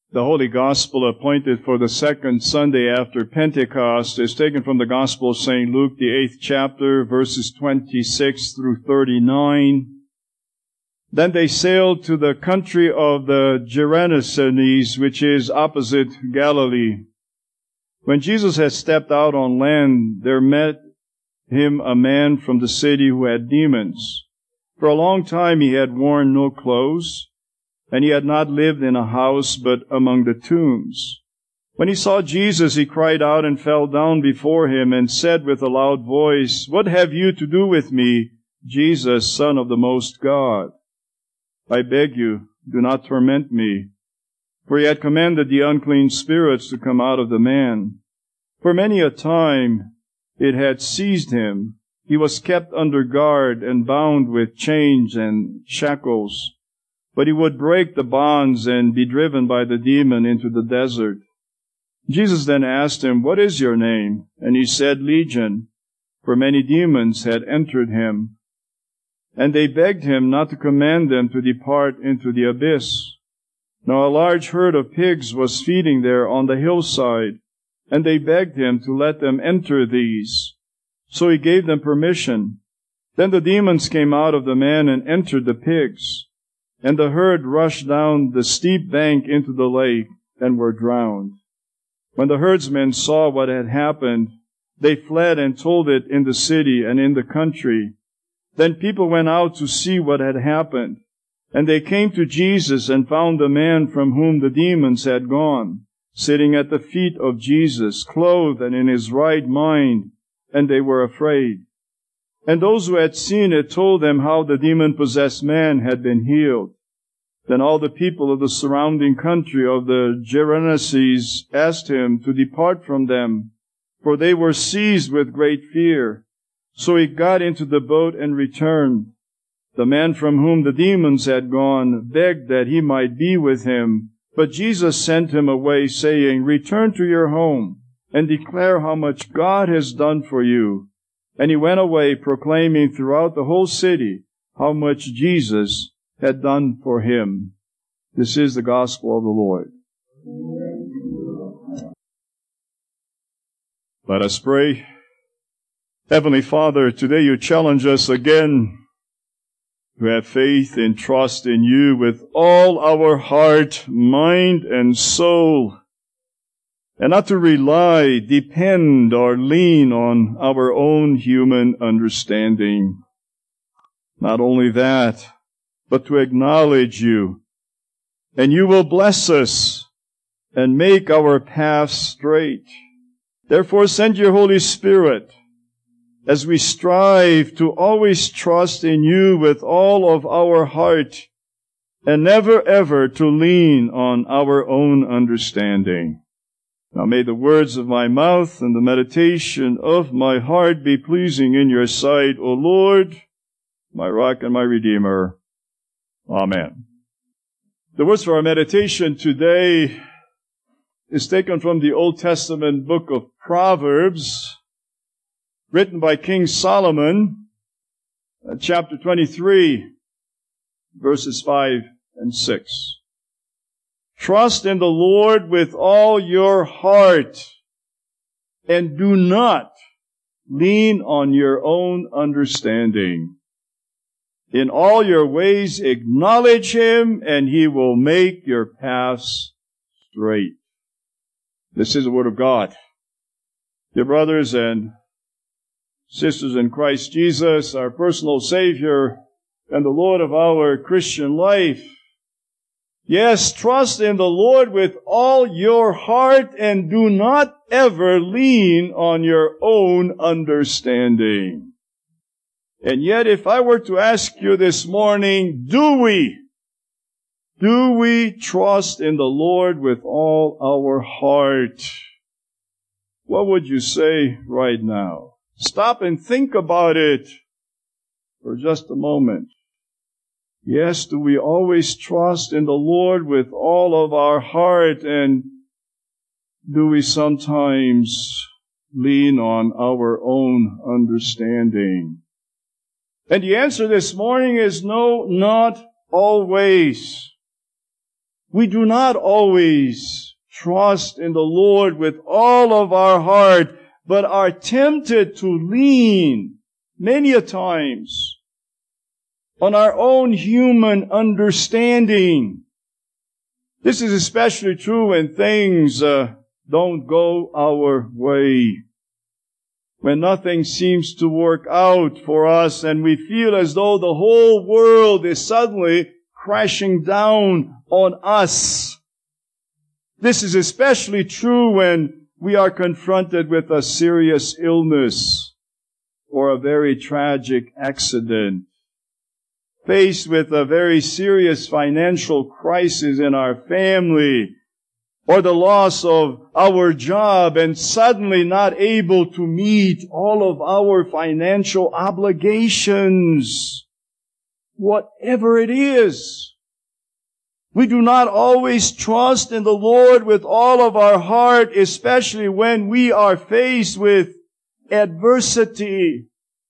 The Holy Gospel appointed for the second Sunday after Pentecost is taken from the Gospel of St. Luke, the 8th chapter, verses 26 through 39. Then they sailed to the country of the Gerasenes, which is opposite Galilee. When Jesus had stepped out on land, there met him a man from the city who had demons. For a long time he had worn no clothes, and he had not lived in a house, but among the tombs. When he saw Jesus, he cried out and fell down before him, and said with a loud voice, "What have you to do with me, Jesus, Son of the Most God? I beg you, do not torment me." For he had commanded the unclean spirits to come out of the man. For many a time it had seized him. He was kept under guard and bound with chains and shackles. But he would break the bonds and be driven by the demon into the desert. Jesus then asked him, "What is your name?" And he said, "Legion," for many demons had entered him. And they begged him not to command them to depart into the abyss. Now a large herd of pigs was feeding there on the hillside, and they begged him to let them enter these. So he gave them permission. Then the demons came out of the man and entered the pigs. And the herd rushed down the steep bank into the lake and were drowned. When the herdsmen saw what had happened, they fled and told it in the city and in the country. Then people went out to see what had happened. And they came to Jesus and found the man from whom the demons had gone, sitting at the feet of Jesus, clothed and in his right mind, and they were afraid. And those who had seen it told them how the demon-possessed man had been healed. Then all the people of the surrounding country of the Gerasenes asked him to depart from them, for they were seized with great fear. So he got into the boat and returned. The man from whom the demons had gone begged that he might be with him, but Jesus sent him away, saying, "Return to your home and declare how much God has done for you." And he went away, proclaiming throughout the whole city how much Jesus had done for him. This is the gospel of the Lord. Let us pray. Heavenly Father, today you challenge us again to have faith and trust in you with all our heart, mind, and soul, and not to rely, depend, or lean on our own human understanding. Not only that, but to acknowledge you, and you will bless us and make our paths straight. Therefore, send your Holy Spirit as we strive to always trust in you with all of our heart and never ever to lean on our own understanding. Now may the words of my mouth and the meditation of my heart be pleasing in your sight, O Lord, my rock and my redeemer. Amen. The words for our meditation today is taken from the Old Testament book of Proverbs, written by King Solomon, chapter 23, verses 5 and 6. Trust in the Lord with all your heart, and do not lean on your own understanding. In all your ways acknowledge him, and he will make your paths straight. This is the word of God. Dear brothers and sisters in Christ Jesus, our personal Savior and the Lord of our Christian life, yes, trust in the Lord with all your heart and do not ever lean on your own understanding. And yet, if I were to ask you this morning, do we trust in the Lord with all our heart? What would you say right now? Stop and think about it for just a moment. Yes, do we always trust in the Lord with all of our heart, and do we sometimes lean on our own understanding? And the answer this morning is no, not always. we do not always trust in the Lord with all of our heart, but are tempted to lean many a times on our own human understanding. This is especially true when things don't go our way. When nothing seems to work out for us and we feel as though the whole world is suddenly crashing down on us. This is especially true when we are confronted with a serious illness or a very tragic accident, faced with a very serious financial crisis in our family, or the loss of our job and suddenly not able to meet all of our financial obligations. Whatever it is, we do not always trust in the Lord with all of our heart, especially when we are faced with adversity,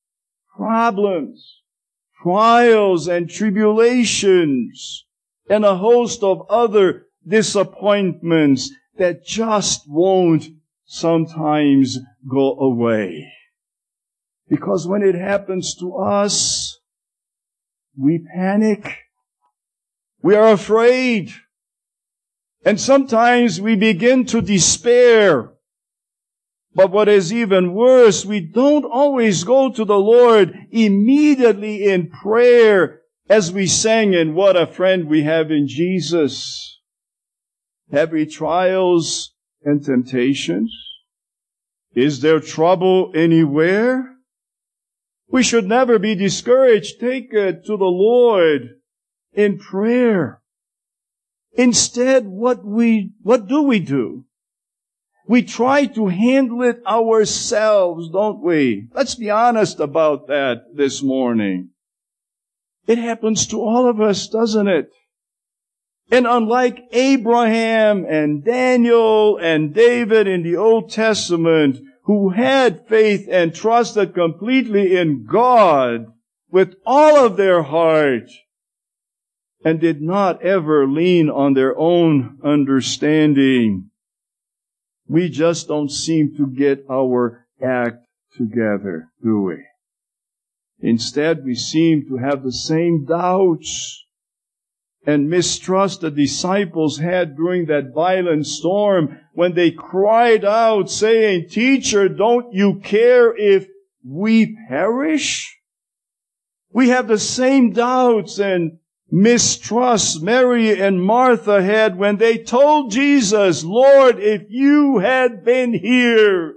problems, trials and tribulations, and a host of other disappointments that just won't sometimes go away. Because when it happens to us, we panic. We are afraid. And sometimes we begin to despair. But what is even worse, we don't always go to the Lord immediately in prayer, as we sang in What a Friend We Have in Jesus. Heavy trials and temptations? Is there trouble anywhere? We should never be discouraged. Take it to the Lord in prayer. Instead, what do we do? We try to handle it ourselves, don't we? Let's be honest about that this morning. It happens to all of us, doesn't it? And unlike Abraham and Daniel and David in the Old Testament, who had faith and trusted completely in God with all of their heart, and did not ever lean on their own understanding, we just don't seem to get our act together, do we? Instead, we seem to have the same doubts and mistrust the disciples had during that violent storm when they cried out saying, "Teacher, don't you care if we perish?" We have the same doubts and mistrust Mary and Martha had when they told Jesus, "Lord, if you had been here,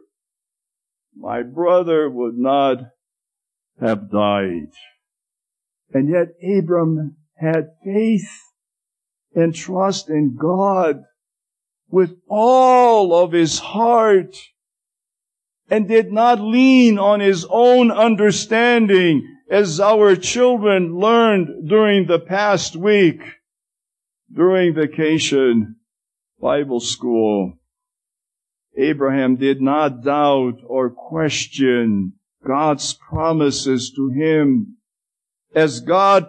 my brother would not have died." And yet Abram had faith and trust in God with all of his heart and did not lean on his own understanding, as our children learned during the past week, during vacation Bible school. Abraham did not doubt or question God's promises to him, as God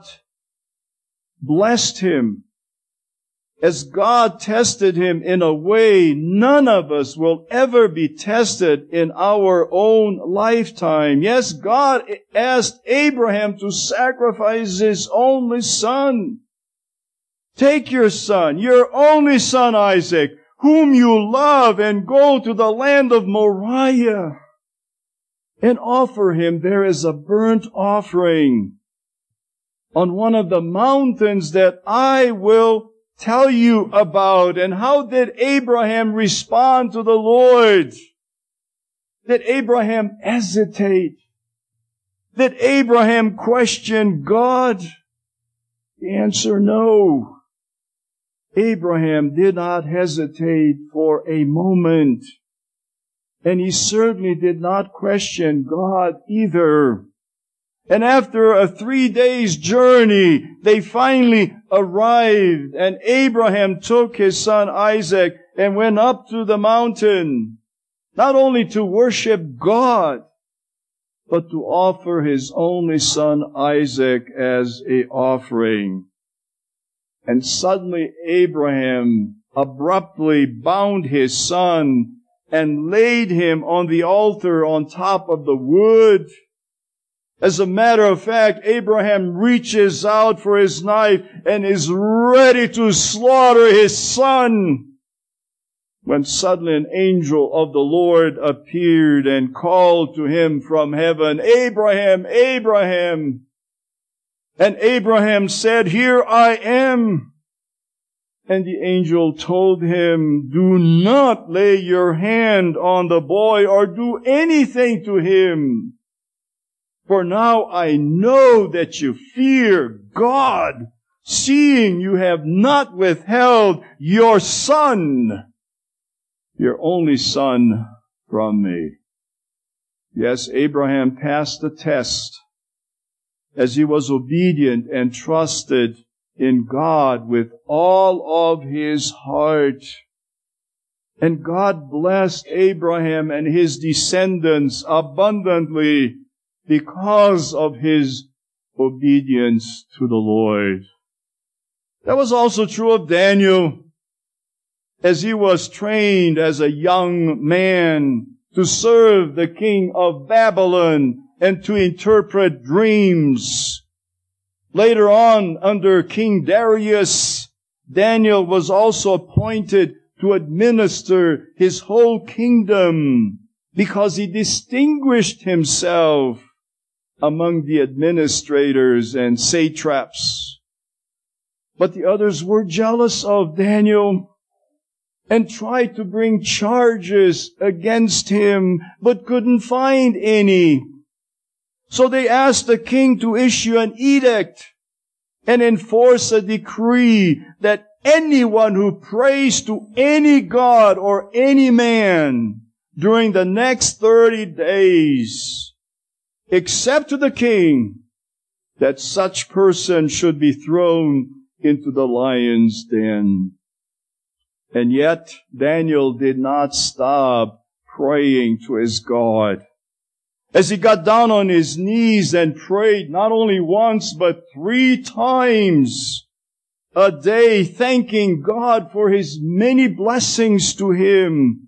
blessed him, as God tested him in a way none of us will ever be tested in our own lifetime. Yes, God asked Abraham to sacrifice his only son. Take your son, your only son Isaac, whom you love, and go to the land of Moriah and offer him there as a burnt offering on one of the mountains that I will tell you about. And how did Abraham respond to the Lord? Did Abraham hesitate? Did Abraham question God? The answer, no. Abraham did not hesitate for a moment. And he certainly did not question God either. And after a 3 days journey, they finally arrived, and Abraham took his son Isaac and went up to the mountain, not only to worship God, but to offer his only son Isaac as an offering. And suddenly Abraham abruptly bound his son and laid him on the altar on top of the wood. As a matter of fact, Abraham reaches out for his knife and is ready to slaughter his son, when suddenly an angel of the Lord appeared and called to him from heaven, "Abraham, Abraham!" And Abraham said, "Here I am." And the angel told him, "Do not lay your hand on the boy or do anything to him. For now I know that you fear God, seeing you have not withheld your son, your only son, from me." Yes, Abraham passed the test as he was obedient and trusted in God with all of his heart. And God blessed Abraham and his descendants abundantly because of his obedience to the Lord. That was also true of Daniel, as he was trained as a young man to serve the king of Babylon and to interpret dreams. Later on, under King Darius, Daniel was also appointed to administer his whole kingdom because he distinguished himself among the administrators and satraps. But the others were jealous of Daniel and tried to bring charges against him, but couldn't find any. So they asked the king to issue an edict and enforce a decree that anyone who prays to any god or any man during the next 30 days, except to the king, that such person should be thrown into the lion's den. And yet Daniel did not stop praying to his God. As he got down on his knees and prayed not only once but 3 times a day, thanking God for his many blessings to him.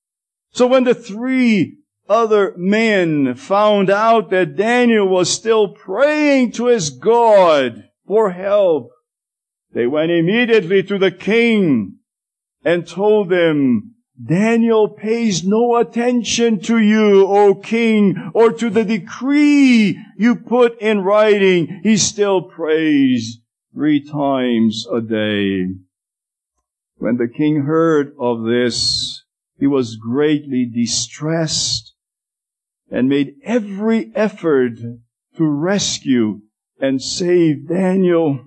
So when the 3 other men found out that Daniel was still praying to his God for help, they went immediately to the king and told him, "Daniel pays no attention to you, O king, or to the decree you put in writing. He still prays 3 times a day." When the king heard of this, he was greatly distressed and made every effort to rescue and save Daniel.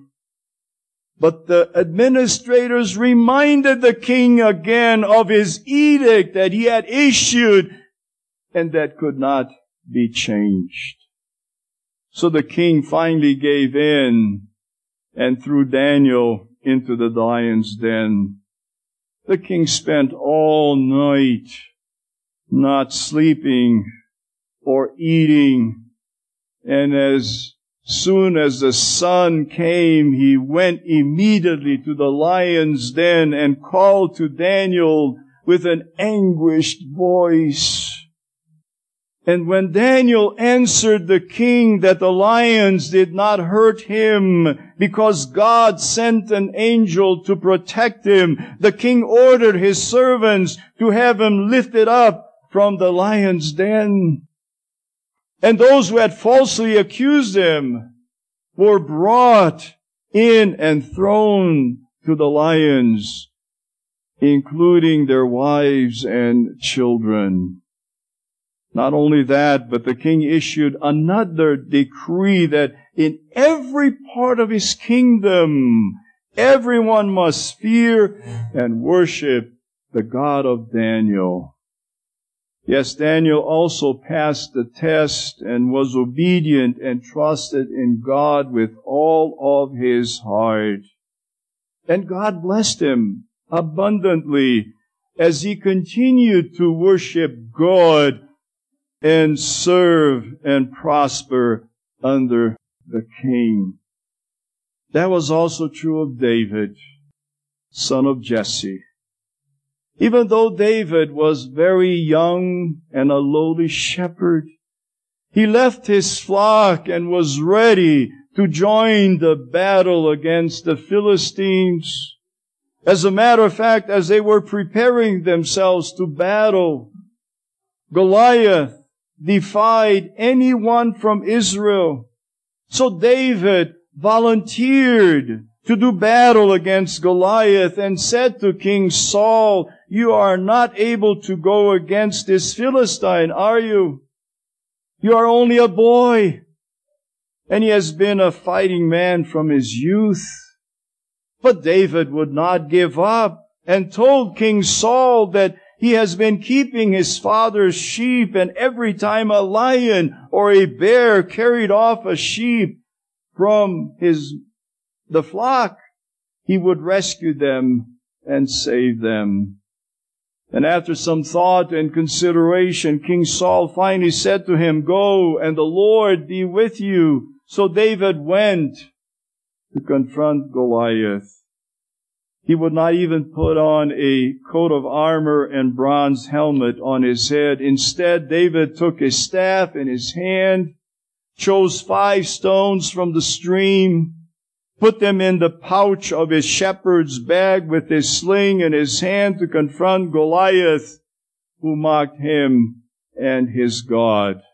But the administrators reminded the king again of his edict that he had issued and that could not be changed. So the king finally gave in and threw Daniel into the lion's den. The king spent all night not sleeping or eating, and as soon as the sun came, he went immediately to the lion's den and called to Daniel with an anguished voice. And when Daniel answered the king that the lions did not hurt him because God sent an angel to protect him, the king ordered his servants to have him lifted up from the lion's den. And those who had falsely accused him were brought in and thrown to the lions, including their wives and children. Not only that, but the king issued another decree that in every part of his kingdom, everyone must fear and worship the God of Daniel. Yes, Daniel also passed the test and was obedient and trusted in God with all of his heart. And God blessed him abundantly as he continued to worship God and serve and prosper under the king. That was also true of David, son of Jesse. Even though David was very young and a lowly shepherd, he left his flock and was ready to join the battle against the Philistines. As a matter of fact, as they were preparing themselves to battle, Goliath defied anyone from Israel. So David volunteered to do battle against Goliath and said to King Saul, "You are not able to go against this Philistine, are you? You are only a boy." And he has been a fighting man from his youth. But David would not give up and told King Saul that he has been keeping his father's sheep, and every time a lion or a bear carried off a sheep from the flock, he would rescue them and save them. And after some thought and consideration, King Saul finally said to him, "Go, and the Lord be with you." So David went to confront Goliath. He would not even put on a coat of armor and bronze helmet on his head. Instead, David took his staff in his hand, chose 5 stones from the stream, put them in the pouch of his shepherd's bag with his sling in his hand to confront Goliath, who mocked him and his God.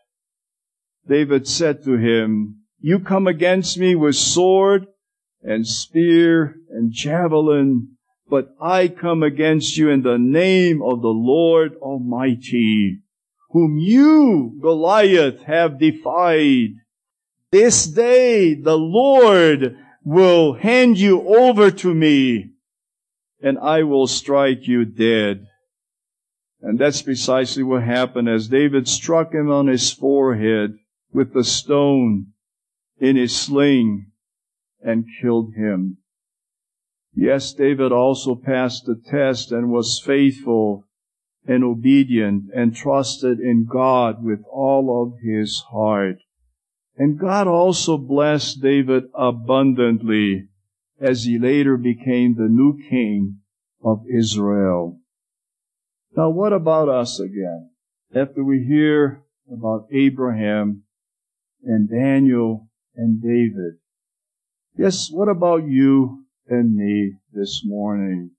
David said to him, "You come against me with sword and spear and javelin, but I come against you in the name of the Lord Almighty, whom you, Goliath, have defied. This day the Lord will hand you over to me, and I will strike you dead." And that's precisely what happened as David struck him on his forehead with the stone in his sling and killed him. Yes, David also passed the test and was faithful and obedient and trusted in God with all of his heart. And God also blessed David abundantly as he later became the new king of Israel. Now, what about us again? After we hear about Abraham and Daniel and David, yes, what about you and me this morning?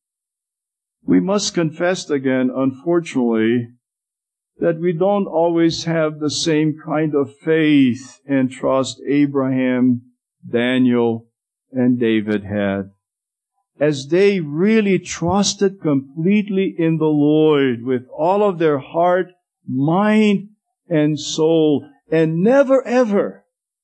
We must confess again, unfortunately, that we don't always have the same kind of faith and trust Abraham, Daniel, and David had, as they really trusted completely in the Lord with all of their heart, mind, and soul, and never ever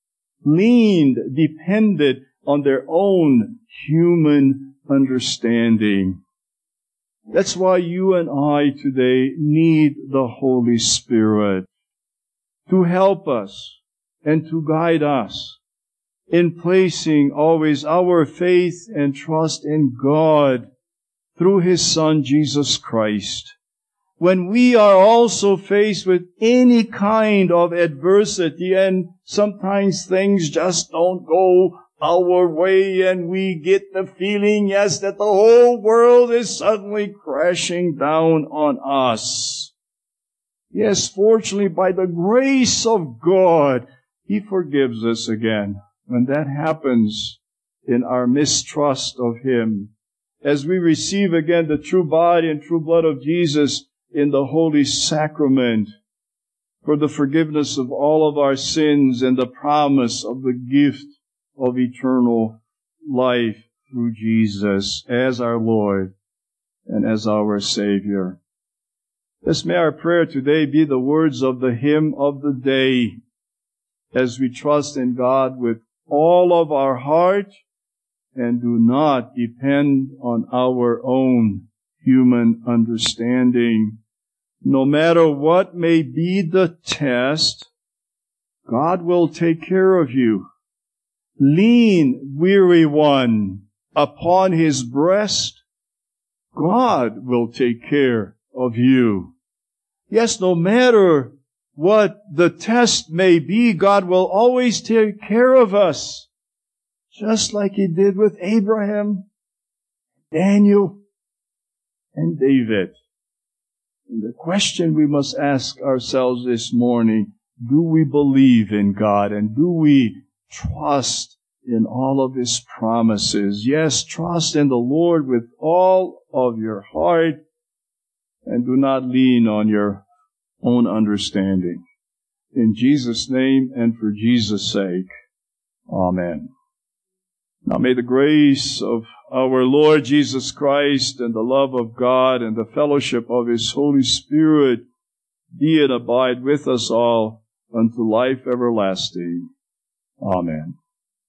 depended on their own human understanding. That's why you and I today need the Holy Spirit to help us and to guide us in placing always our faith and trust in God through His Son, Jesus Christ. When we are also faced with any kind of adversity and sometimes things just don't go our way and we get the feeling, yes, that the whole world is suddenly crashing down on us. Yes, fortunately, by the grace of God, He forgives us again when that happens in our mistrust of Him. As we receive again the true body and true blood of Jesus in the Holy Sacrament for the forgiveness of all of our sins and the promise of the gift of eternal life through Jesus as our Lord and as our Savior. This may our prayer today be the words of the hymn of the day as we trust in God with all of our heart and do not depend on our own human understanding. No matter what may be the test, God will take care of you. Lean, weary one, upon His breast. God will take care of you. Yes, no matter what the test may be, God will always take care of us. just like He did with Abraham, Daniel, and David. And the question we must ask ourselves this morning, do we believe in God and do we trust in all of His promises? Yes, trust in the Lord with all of your heart and do not lean on your own understanding. In Jesus' name and for Jesus' sake, amen. Now may the grace of our Lord Jesus Christ and the love of God and the fellowship of His Holy Spirit be and abide with us all unto life everlasting. Amen.